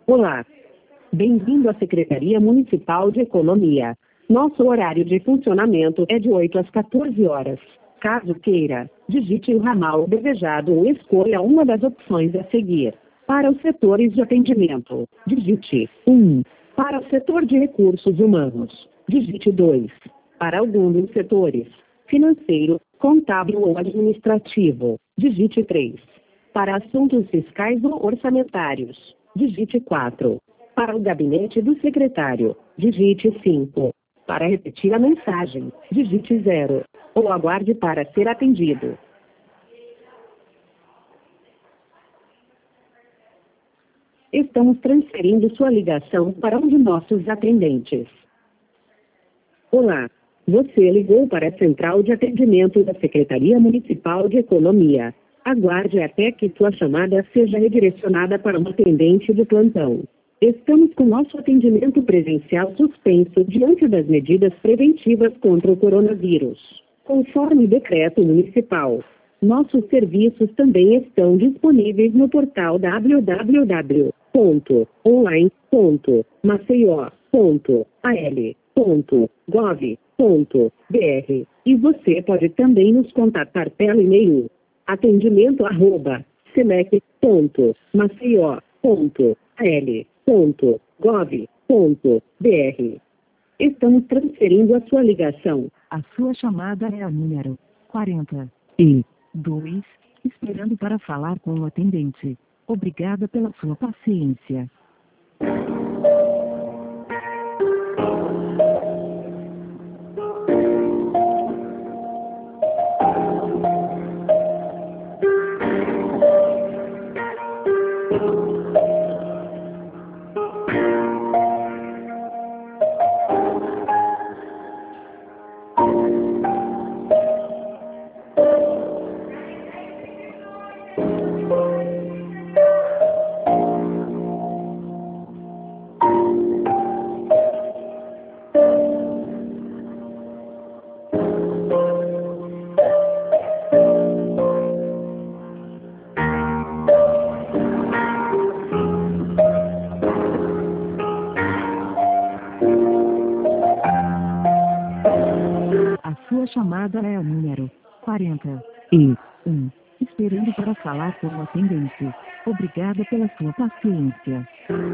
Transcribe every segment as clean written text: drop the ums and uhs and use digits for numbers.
Olá. Bem-vindo à Secretaria Municipal de Economia. Nosso horário de funcionamento é de 8 às 14 horas. Caso queira, digite o ramal desejado ou escolha uma das opções a seguir. Para os setores de atendimento, digite 1. Para o setor de recursos humanos, digite 2. Para algum dos setores, financeiro, contábil ou administrativo, digite 3. Para assuntos fiscais ou orçamentários, digite 4. Para o gabinete do secretário, digite 5. Para repetir a mensagem, digite 0. Ou aguarde para ser atendido. Estamos transferindo sua ligação para um de nossos atendentes. Olá. Você ligou para a Central de Atendimento da Secretaria Municipal de Economia. Aguarde até que sua chamada seja redirecionada para um atendente de plantão. Estamos com nosso atendimento presencial suspenso diante das medidas preventivas contra o coronavírus. Conforme decreto municipal, nossos serviços também estão disponíveis no portal www.online.maceió.al.gov.br e você pode também nos contatar pelo e-mail atendimento@semec.maceió.al.gov.br. Estamos transferindo a sua ligação. A sua chamada é a número 42, esperando para falar com o atendente. Obrigada pela sua paciência. A sua chamada é a número 41, esperando para falar com o atendente. Obrigada pela sua paciência.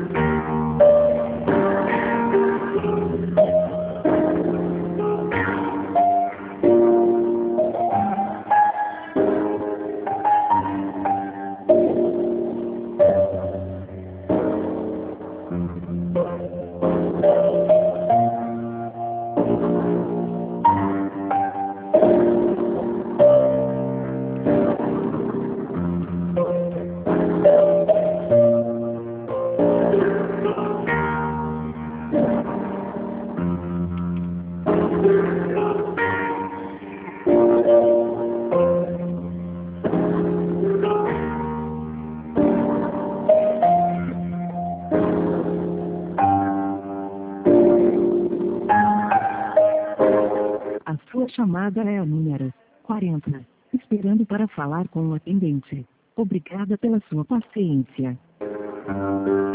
A sua chamada é a número 40, esperando para falar com o atendente. Obrigada pela sua paciência.